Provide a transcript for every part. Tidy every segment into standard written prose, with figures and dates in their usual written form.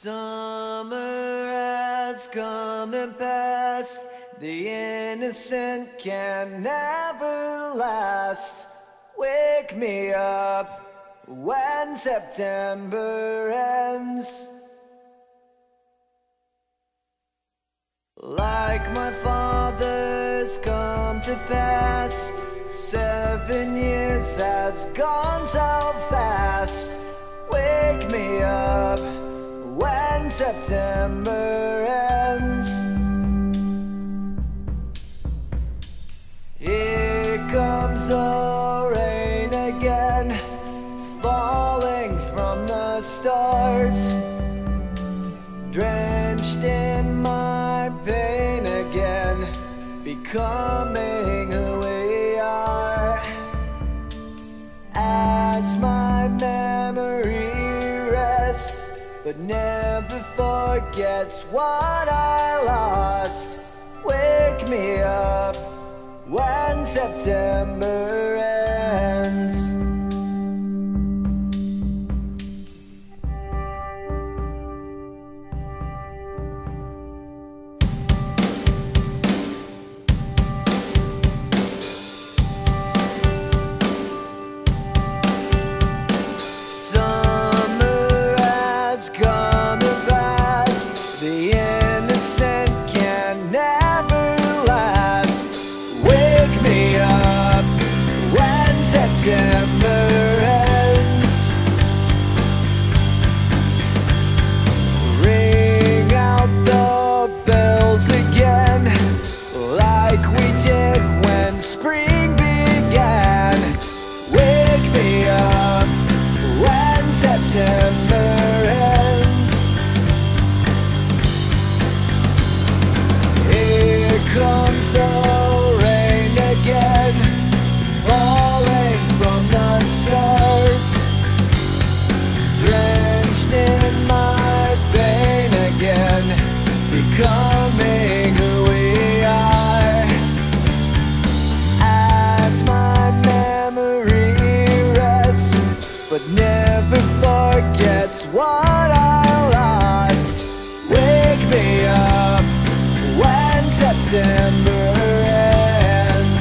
Summer has come and passed. The innocent can never last. Wake me up when September ends. Like my father's come to pass, 7 years has gone so fast. Wake me up when September ends. Here comes the rain again, falling from the stars, drenched in my pain again, becoming who we are. As my memory rests, but never forgets what I lost. Wake me up when September ends. Summer has come and passed. The innocent can never last. Wake me up when September ends. Ring out the bells again, like we did when spring began. Wake me up when September ends. Here comes the rain again, falling from the stars, drenched in my pain again, becoming who we are. As my memory rests, but never forgets what I lost. Wake me up when September ends.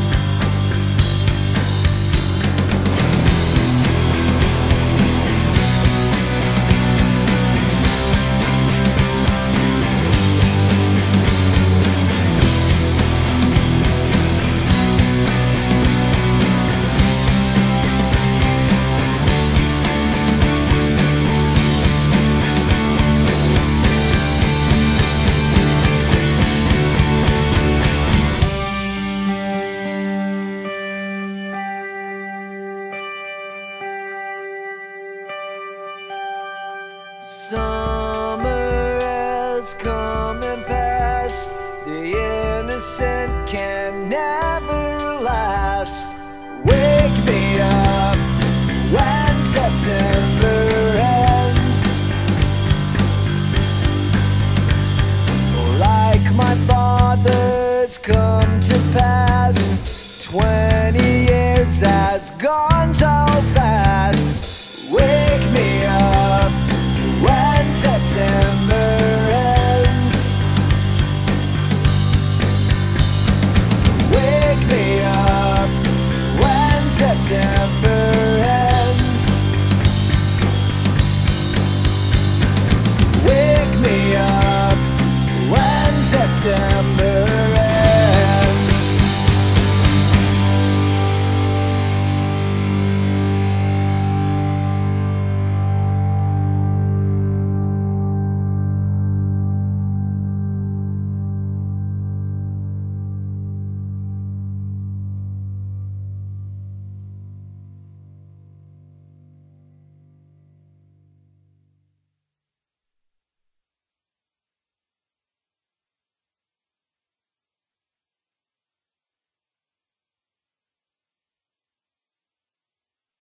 Summer has come and passed. The innocent can never last. Wake me up when September ends. Like my father's come to pass, 20 years has gone